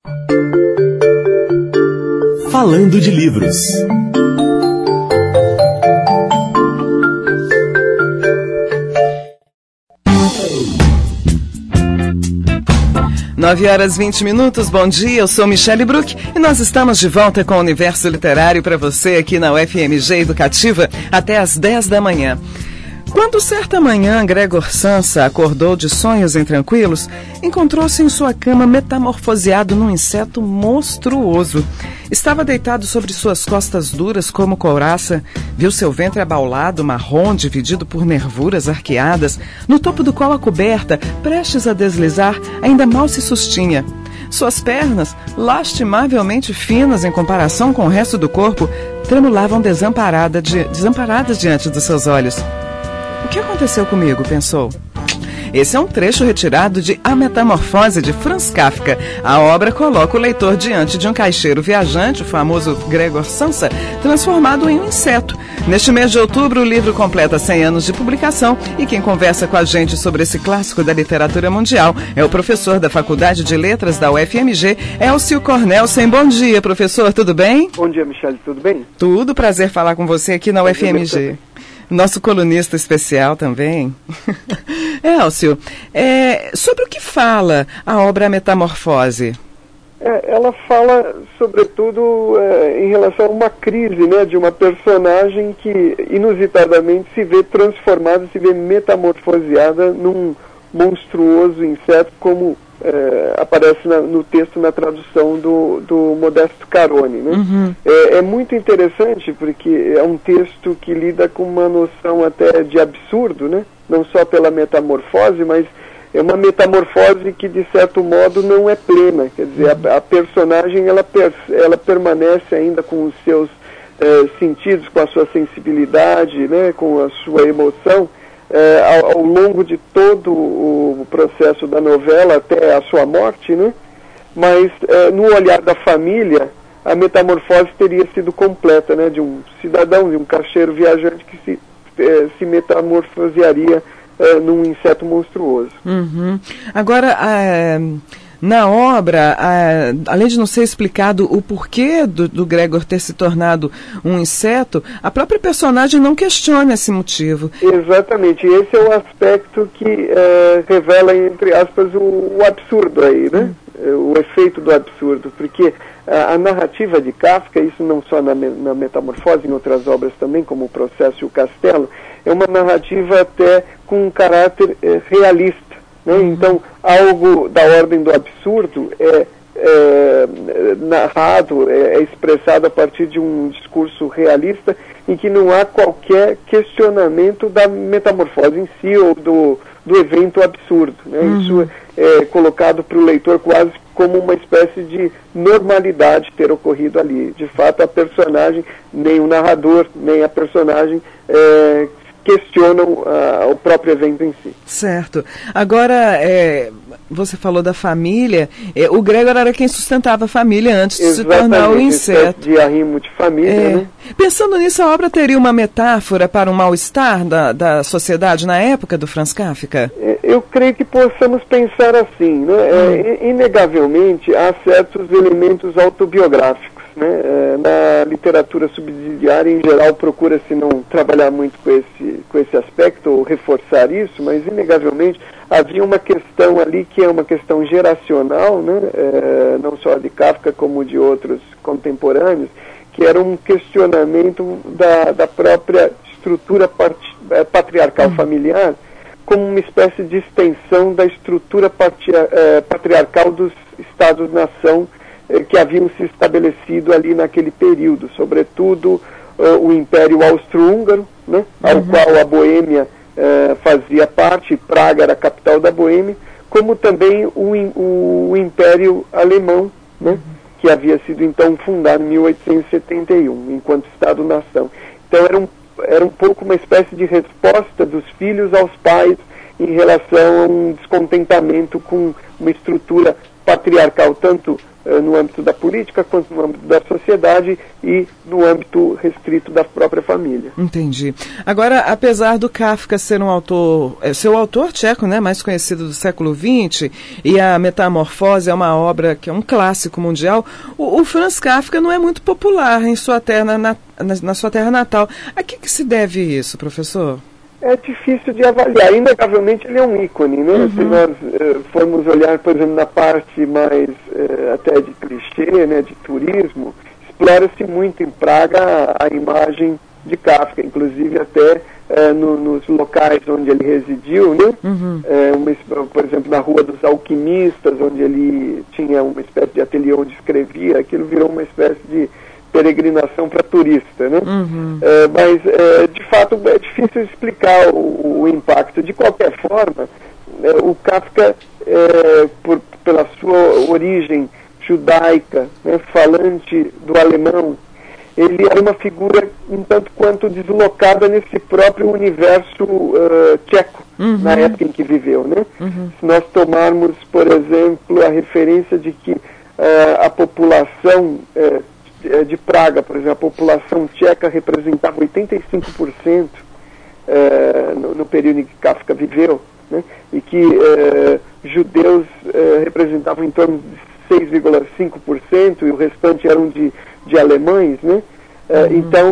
Falando de livros. Nove horas 20 minutos, bom dia, eu sou Michele Bruck e nós estamos de volta com o Universo Literário para você aqui na UFMG Educativa até às 10 da manhã. Quando certa manhã Gregor Samsa acordou de sonhos intranquilos, encontrou-se em sua cama metamorfoseado num inseto monstruoso. Estava deitado sobre suas costas duras como couraça, viu seu ventre abaulado, marrom, dividido por nervuras arqueadas, no topo do qual a coberta, prestes a deslizar, ainda mal se sustinha. Suas pernas, lastimavelmente finas em comparação com o resto do corpo, tremulavam desamparadas diante dos seus olhos. O que aconteceu comigo? Pensou. Esse é um trecho retirado de A Metamorfose, de Franz Kafka. A obra coloca o leitor diante de um caixeiro viajante, o famoso Gregor Samsa, transformado em um inseto. Neste mês de outubro, o livro completa 100 anos de publicação e quem conversa com a gente sobre esse clássico da literatura mundial é o professor da Faculdade de Letras da UFMG, Elcio Cornelsen. Bom dia, professor, tudo bem? Bom dia, Michele, tudo bem? Tudo, prazer falar com você aqui na UFMG. Nosso colunista especial também. Elcio, sobre o que fala a obra Metamorfose? Ela fala, sobretudo, em relação a uma crise, né, de uma personagem que, inusitadamente, se vê transformada, se vê metamorfoseada num monstruoso inseto, como aparece no texto, na tradução do Modesto Caroni, né? Uhum. É muito interessante porque é um texto que lida com uma noção até de absurdo, né? Não só pela metamorfose, mas é uma metamorfose que, de certo modo, não é plena. Quer dizer, a personagem ela permanece ainda com os seus sentidos, com a sua sensibilidade, né? Com a sua emoção, ao longo de todo o processo da novela até a sua morte, né? Mas no olhar da família a metamorfose teria sido completa, né? De um cidadão, de um caixeiro viajante que se metamorfosearia num inseto monstruoso. Uhum. Agora, na obra, além de não ser explicado o porquê do Gregor ter se tornado um inseto, a própria personagem não questiona esse motivo. Exatamente, esse é o aspecto que revela, entre aspas, o absurdo aí, né? O efeito do absurdo, porque a narrativa de Kafka, isso não só na Metamorfose, em outras obras também, como O Processo e o Castelo, é uma narrativa até com um caráter realista. Né? Então, algo da ordem do absurdo é narrado, é expressado a partir de um discurso realista em que não há qualquer questionamento da metamorfose em si ou do evento absurdo. Né? Uhum. Isso é colocado para o leitor quase como uma espécie de normalidade ter ocorrido ali. De fato, a personagem, nem o narrador, nem a personagem questionam o próprio evento em si. Certo. Agora, você falou da família, o Gregor era quem sustentava a família antes de se tornar o inseto. De arrimo de família, né? Pensando nisso, a obra teria uma metáfora para um mal-estar da sociedade na época do Franz Kafka? Eu creio que possamos pensar assim, né? Inegavelmente, há certos elementos autobiográficos. Né? Na literatura subsidiária, em geral, procura-se não trabalhar muito com esse aspecto, ou reforçar isso, mas, inegavelmente, havia uma questão ali que é uma questão geracional, né? Não só de Kafka, como de outros contemporâneos, que era um questionamento da própria estrutura patriarcal familiar, como uma espécie de extensão da estrutura patriarcal dos Estados-nação que haviam se estabelecido ali naquele período, sobretudo o Império Austro-Húngaro, né, ao qual a Boêmia fazia parte, Praga era a capital da Boêmia, como também o Império Alemão, né, que havia sido então fundado em 1871, enquanto Estado-nação. Então era um pouco uma espécie de resposta dos filhos aos pais em relação a um descontentamento com uma estrutura patriarcal, tanto no âmbito da política, quanto no âmbito da sociedade e no âmbito restrito da própria família. Entendi. Agora, apesar do Kafka ser um autor, seu autor tcheco, né, mais conhecido do século XX, e a Metamorfose é uma obra que é um clássico mundial, o Franz Kafka não é muito popular em sua terra, na sua terra natal. A que se deve isso, professor? É difícil de avaliar. Inegavelmente ele é um ícone, né? Uhum. Se nós formos olhar, por exemplo, na parte mais até de clichê, né, de turismo, explora-se muito em Praga a imagem de Kafka, inclusive até nos locais onde ele residiu, né? Uhum. Por exemplo, na Rua dos Alquimistas, onde ele tinha uma espécie de ateliê onde escrevia, aquilo virou uma espécie de peregrinação para turista, né? Uhum. Mas, de fato, é difícil explicar o impacto. De qualquer forma, o Kafka, pela sua origem judaica, né, falante do alemão, ele era uma figura um tanto quanto deslocada nesse próprio universo tcheco, uhum. na época em que viveu, né? Uhum. Se nós tomarmos, por exemplo, a referência de que a população de Praga, por exemplo, a população tcheca representava 85% no período em que Kafka viveu, né? E que judeus representavam em torno de 6,5% e o restante eram de alemães, né? Então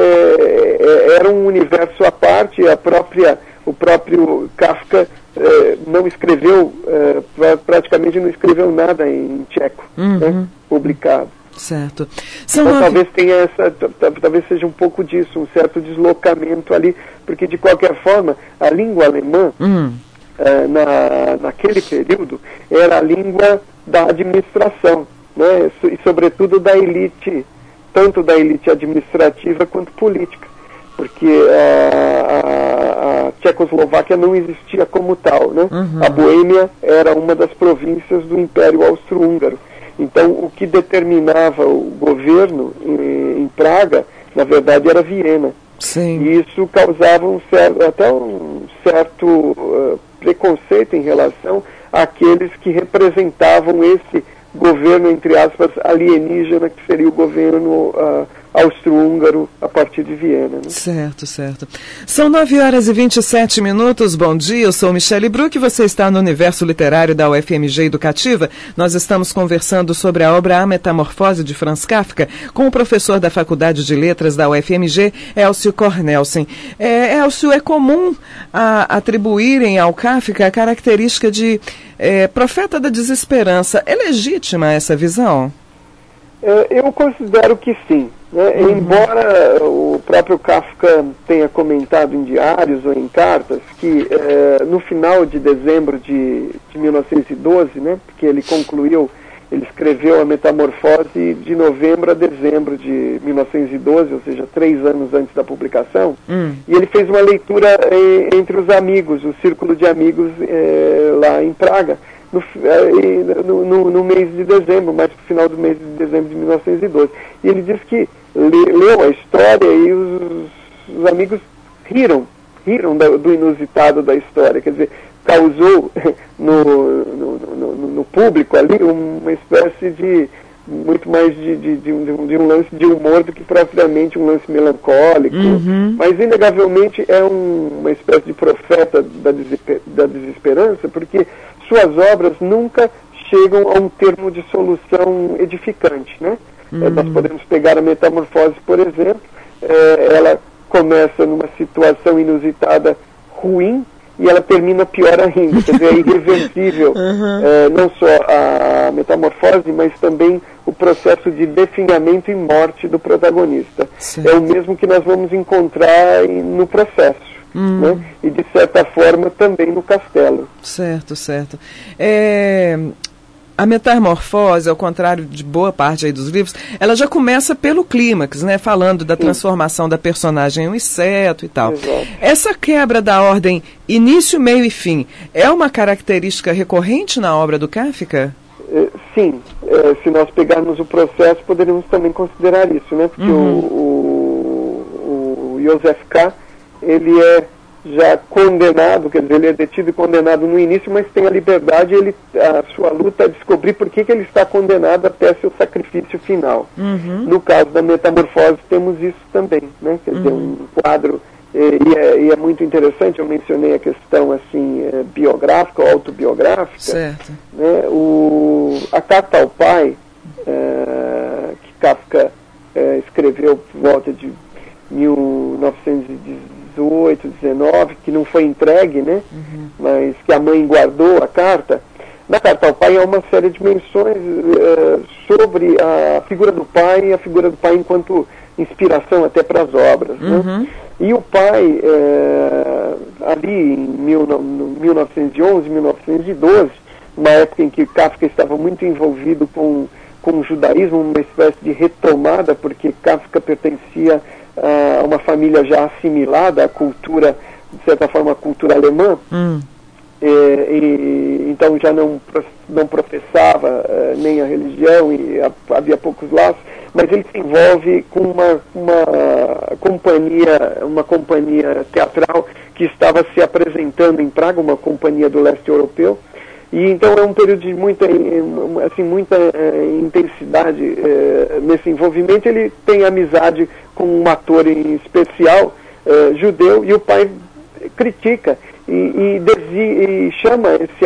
era um universo à parte. O próprio Kafka não escreveu, praticamente não escreveu nada em tcheco, uhum. né? Publicado. Certo. Então, talvez seja um pouco disso, um certo deslocamento ali, porque de qualquer forma a língua alemã naquele período era a língua da administração, né? E sobretudo da elite, tanto da elite administrativa quanto política, porque a Tchecoslováquia não existia como tal, né? Uhum. A Boêmia era uma das províncias do Império Austro-Húngaro. Então, o que determinava o governo em Praga, na verdade, era Viena. Sim. E isso causava até um certo preconceito em relação àqueles que representavam esse governo, entre aspas, alienígena, que seria o governo austro-húngaro a partir de Viena. Né? Certo, certo. São 9h27. Bom dia, eu sou Michele Bruck, você está no Universo Literário da UFMG Educativa. Nós estamos conversando sobre a obra A Metamorfose de Franz Kafka com o professor da Faculdade de Letras da UFMG, Elcio Cornelsen. Elcio, é comum atribuírem ao Kafka a característica de profeta da desesperança. É legítima essa visão? Eu considero que sim. Né? Uhum. Embora o próprio Kafka tenha comentado em diários ou em cartas que no final de dezembro de 1912, né, porque ele escreveu a Metamorfose de novembro a dezembro de 1912, ou seja, 3 anos antes da publicação, e ele fez uma leitura entre os amigos, o círculo de amigos lá em Praga, no mês de dezembro, mais pro final do mês de dezembro de 1912. E ele disse que leu a história e os amigos riram do inusitado da história, quer dizer, causou no público ali uma espécie de muito mais de um lance de humor do que propriamente um lance melancólico, uhum. Mas inegavelmente é uma espécie de profeta da desesperança, porque suas obras nunca chegam a um termo de solução edificante, né? Nós podemos pegar a Metamorfose, por exemplo, ela começa numa situação inusitada ruim e ela termina pior ainda, quer dizer, é irreversível, não só a Metamorfose, mas também o processo de definhamento e morte do protagonista. Certo. É o mesmo que nós vamos encontrar no Processo. Né? E de certa forma também no Castelo. Certo, certo. A Metamorfose, ao contrário de boa parte aí dos livros, ela já começa pelo clímax, né? Falando da transformação da personagem em um inseto e tal. Exato. Essa quebra da ordem início, meio e fim é uma característica recorrente na obra do Kafka? Sim. Se nós pegarmos o Processo, poderíamos também considerar isso, né? Porque o Joseph K., ele é já condenado, quer dizer, ele é detido e condenado no início, mas tem a liberdade, a sua luta é descobrir por que ele está condenado até seu sacrifício final. No caso da Metamorfose temos isso também, né? Quer dizer, um quadro, e é muito interessante, eu mencionei a questão assim, biográfica ou autobiográfica. Certo. Né? A Carta ao Pai, que Kafka escreveu por volta de 1918, 19, que não foi entregue, né? Mas que a mãe guardou a carta. Na Carta ao Pai há uma série de menções sobre a figura do pai e a figura do pai enquanto inspiração até para as obras. Né? E o pai, ali em 1911, 1912, uma época em que Kafka estava muito envolvido com o judaísmo, uma espécie de retomada, porque Kafka pertencia a uma família já assimilada à cultura, de certa forma, à cultura alemã, então já não professava nem a religião e havia poucos laços, mas ele se envolve com uma companhia teatral que estava se apresentando em Praga, uma companhia do leste europeu. E então é um período de muita intensidade nesse envolvimento. Ele tem amizade com um ator em especial, judeu, e o pai critica e chama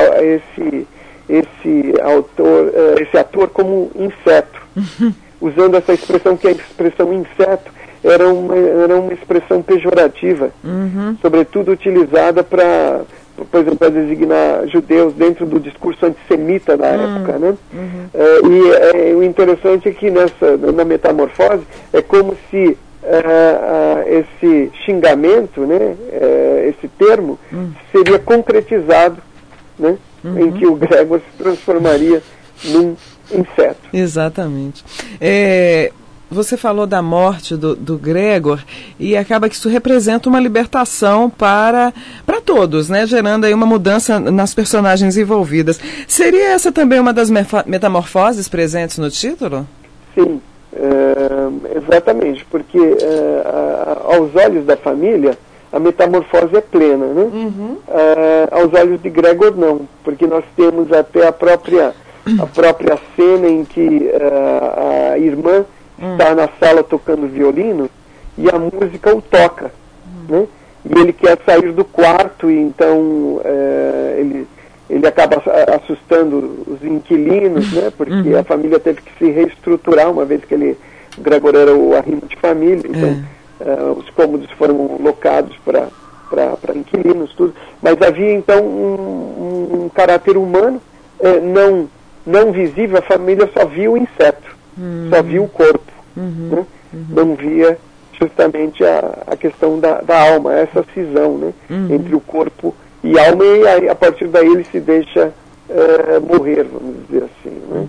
esse ator como inseto, usando essa expressão, que a expressão inseto era uma expressão pejorativa, sobretudo utilizada para, por exemplo, para designar judeus dentro do discurso antissemita da época, né? E o interessante é que na Metamorfose é como se esse xingamento, né, esse termo, seria concretizado, né, em que o Gregor se transformaria num inseto. Exatamente. Você falou da morte do Gregor, e acaba que isso representa uma libertação para todos, né? Gerando aí uma mudança nas personagens envolvidas. Seria essa também uma das metamorfoses presentes no título? Sim, exatamente, porque aos olhos da família a metamorfose é plena, né? Aos olhos de Gregor não, porque nós temos até a própria cena em que a irmã está na sala tocando violino e a música o toca, né? E ele quer sair do quarto, e então ele acaba assustando os inquilinos, né? Porque a família teve que se reestruturar, uma vez que o Gregor era o arrimo de família, então os cômodos foram locados para inquilinos, tudo. Mas havia então um caráter humano não visível. A família só via o inseto, só via o corpo, né? Não via justamente a questão da alma, essa cisão, né? Entre o corpo e a alma, e aí, a partir daí ele se deixa morrer, vamos dizer assim, né?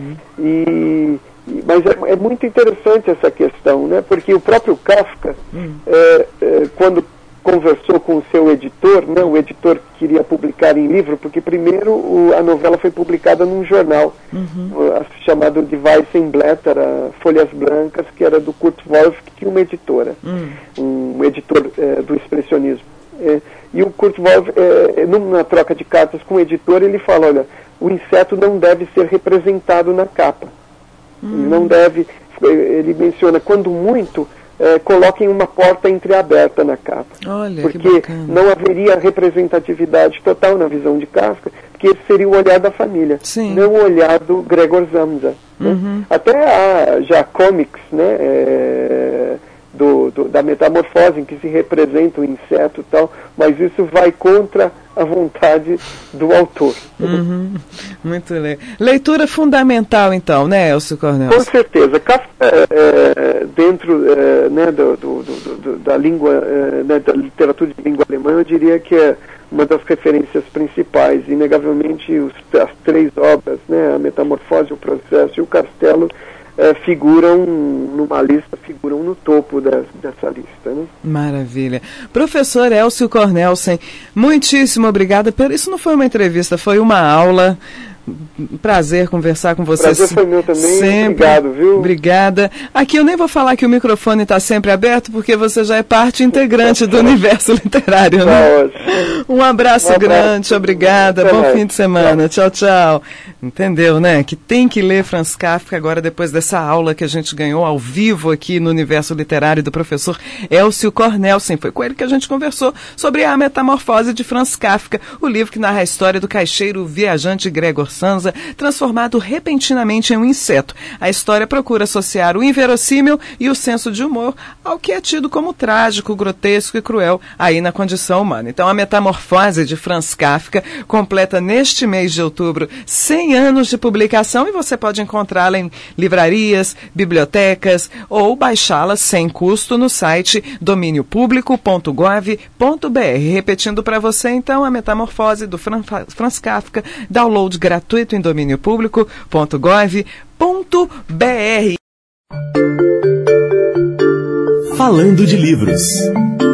Mas é muito interessante essa questão, né? Porque o próprio Kafka, quando conversou com o seu editor, né? O editor queria publicar em livro, porque primeiro a novela foi publicada num jornal chamado de Weissenblätter, Folhas Brancas, que era do Kurt Wolff, que tinha uma editora, um editor do expressionismo. E o Kurt Wolff, numa troca de cartas com o editor, ele fala: olha, o inseto não deve ser representado na capa. Não deve, ele menciona, quando muito, coloquem uma porta entreaberta na capa. Olha, porque não haveria representatividade total na visão de Kafka, porque esse seria o olhar da família, não o olhar do Gregor Samsa. Né? Até há já comics, né, da metamorfose, em que se representa o inseto e tal, mas isso vai contra a vontade do autor. Muito legal. Leitura fundamental, então, né, Elcio Cornel? Com certeza. Kafka, dentro né, da língua, né, da literatura de língua alemã, eu diria que é uma das referências principais. Inegavelmente, as três obras, né, a Metamorfose, o Processo e o Castelo, figuram numa lista, figuram no topo dessa lista, né? Maravilha. Professor Elcio Cornelsen, muitíssimo obrigada. Isso não foi uma entrevista, foi uma aula Prazer conversar com você. Prazer foi meu também. Sempre. Obrigado, viu? Obrigada. Aqui eu nem vou falar que o microfone está sempre aberto, porque você já é parte integrante do universo literário, né? Um abraço grande, obrigada. Bom fim de semana. Tchau, tchau. Entendeu, né? Que tem que ler Franz Kafka agora, depois dessa aula que a gente ganhou ao vivo aqui no universo literário do professor Elcio Cornelsen. Foi com ele que a gente conversou sobre A Metamorfose de Franz Kafka, o livro que narra a história do caixeiro viajante Gregor Samsa, transformado repentinamente em um inseto. A história procura associar o inverossímil e o senso de humor ao que é tido como trágico, grotesco e cruel aí na condição humana. Então, A Metamorfose de Franz Kafka completa neste mês de outubro 100 anos de publicação e você pode encontrá-la em livrarias, bibliotecas ou baixá-la sem custo no site dominiopublico.gov.br. Repetindo para você, então, A Metamorfose do Franz Kafka, download gratuito em dominiopublico.gov.br. Falando de livros.